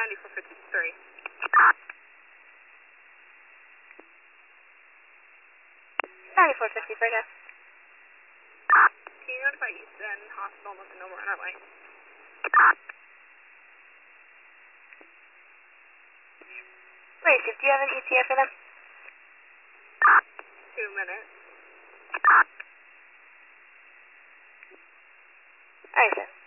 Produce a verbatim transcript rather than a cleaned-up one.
ninety-four fifty-three. ninety-four fifty-three, guys. Can you notify Easton Hospital and let them know we're on our way? Racy, do you have an E T A for them? Two minutes. Alright, sir.